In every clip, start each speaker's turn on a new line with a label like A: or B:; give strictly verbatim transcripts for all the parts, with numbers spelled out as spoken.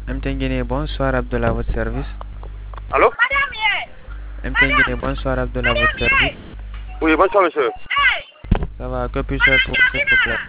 A: M T N Guinée, bonsoir Abdullah, votre service.
B: Allô?
A: M T N Guinée, bonsoir Abdullah, votre service.
B: Oui, bonsoir monsieur.
A: Ça va, que puis-je faire pour vous, s'il vous plaît?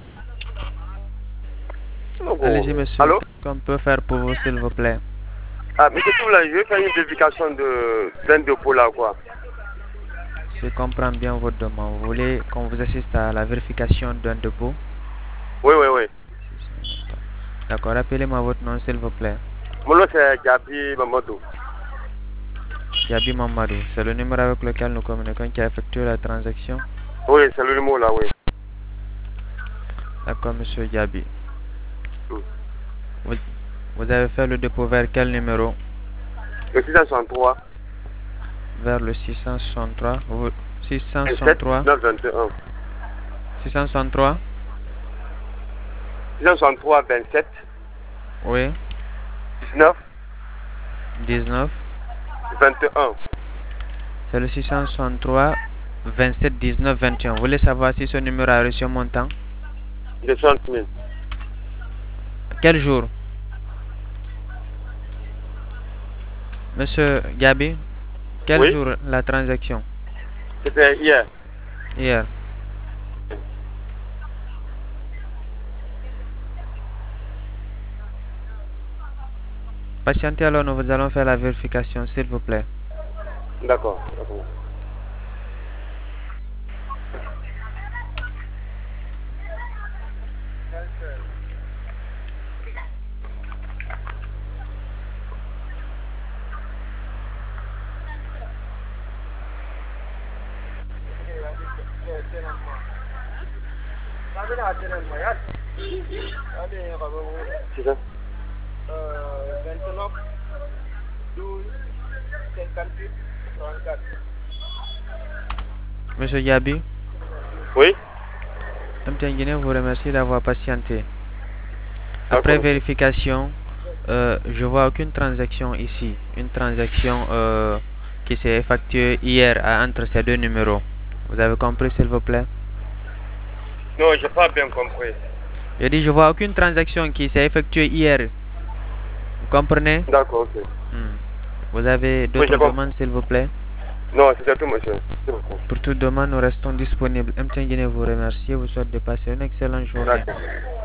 B: Oh,
A: Allez-y, monsieur.
B: allô?
A: Qu'on peut faire pour vous, s'il vous plaît?
B: Ah, monsieur Toula, je vais faire une vérification de d'un dépôt là, quoi.
A: Je comprends bien votre demande. Vous voulez qu'on vous assiste à la vérification d'un dépôt?
B: Oui, oui, oui.
A: D'accord, rappelez-moi votre nom, s'il vous plaît.
B: Mon nom c'est Gabi Mamadou.
A: Yabi Mamadou, c'est le numéro avec lequel nous communiquons qui a effectué la transaction?
B: Oui, c'est le numéro là, oui.
A: D'accord, monsieur Yabi.
B: Mm.
A: Vous, vous avez fait le dépôt vers quel numéro?
B: Le six cent soixante-trois.
A: Vers le six cent soixante-trois. Vous-
B: vingt-sept,
A: six cent soixante-trois.
B: neuf vingt et un.
A: six cent soixante-trois?
B: six cent soixante-trois, vingt-sept,
A: Oui.
B: dix-neuf,
A: dix-neuf.
B: vingt et un.
A: C'est le six cent soixante-trois, vingt-sept, dix-neuf, vingt et un. Vous voulez savoir si ce numéro a reçu un montant?
B: De soixante mille.
A: Quel jour? Monsieur Gabi, quel
B: Oui,
A: jour la transaction?
B: c'était hier.
A: Hier. Patientez alors, nous allons faire la vérification, s'il vous plaît.
B: D'accord, d'accord. C'est ça? vingt-neuf, douze, cinquante-huit, trente-quatre.
A: Monsieur Gabi,
B: Oui?
A: M T N Guinée vous remercie d'avoir patienté. Après vérification, euh, je vois aucune transaction ici. Une transaction euh, qui s'est effectuée hier à- entre ces deux numéros. Vous avez compris, s'il vous plaît?
B: Non, j'ai pas bien compris.
A: Je dis, je vois aucune transaction qui s'est effectuée hier. Vous comprenez?
B: D'accord, ok.
A: Hmm. Vous avez
B: Oui,
A: d'autres
B: j'ai compris.
A: demandes, s'il vous plaît?
B: Non, c'était tout, monsieur. C'est beaucoup.
A: Pour toute demande, nous restons disponibles. M T N Guinée vous remercie et vous souhaite de passer une excellente journée.
B: D'accord.